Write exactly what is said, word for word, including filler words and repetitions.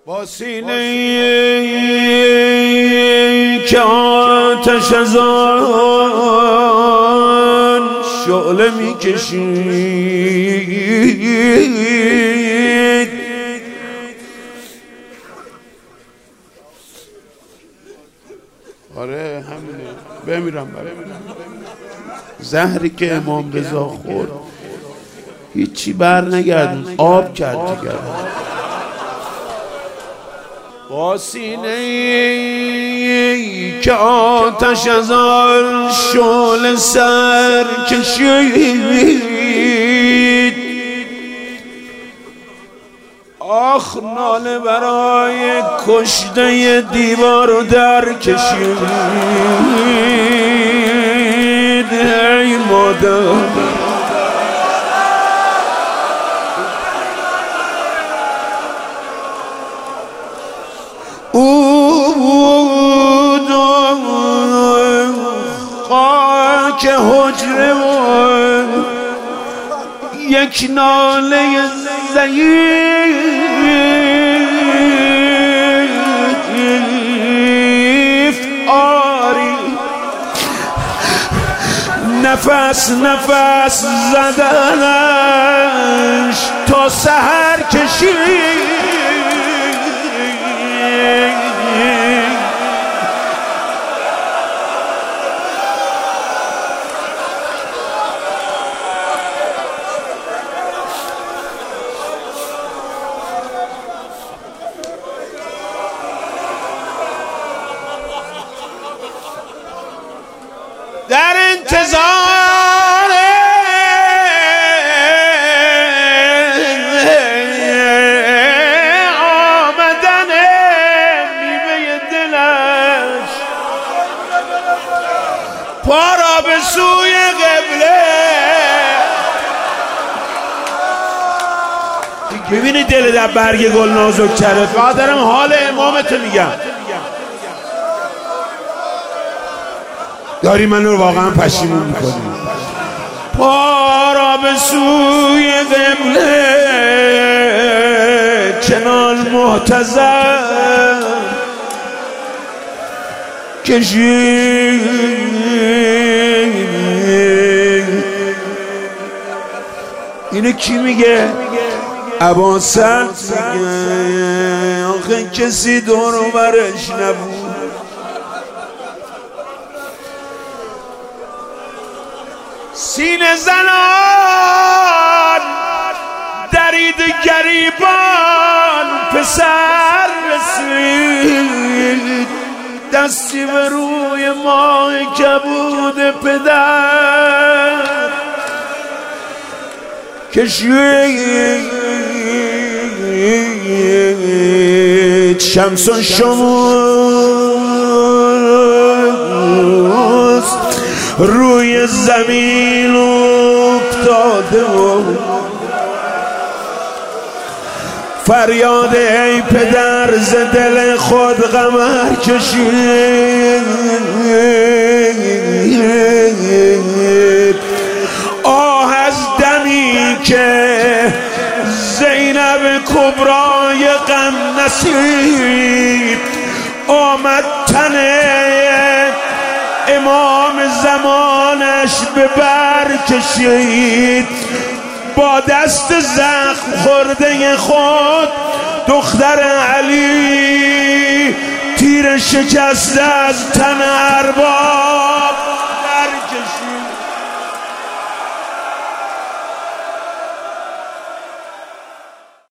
با سینه‌ای که آتش از آن شعله می‌کشید، آره همینه، بمیرم بمیرم. زهری که امام رضا خورد هیچی بر نگردون، آب کرد دیگر. با سینه‌ای که آتش از آن شعله سر کشید، آخ ناله برای کشته دیوار در کشید. ای مادر خاک حجره و یک ناله ضعیف آری، نفس نفس زدنش تا سحر کشید. در انتظار آمدن میوه دلش، پا را به سوی قبله. ببینی دل در برگ گل نازک کرده. فقط دارم حال امامتو میگم، داری من رو واقعا پشیمون میکنی. پا را به سوی قبله چنان محتضر کشید. اینو کی میگه؟ اباسط میگه. آخه کسی دور و برش نبود. سینه زنان درید گریبان پسر رسید، دستی به روی ماه کبود پدر کشید. شمس و شموس روی زمین افتاده و فریاد ای پدر ز دل خود قمر کشید. آه از دمی که زینب کبرای غم نصیب آمد تنه امام زمانش به بر کشید. با دست زخم خورده خود دختر علی تیر شکسته از تن ارباب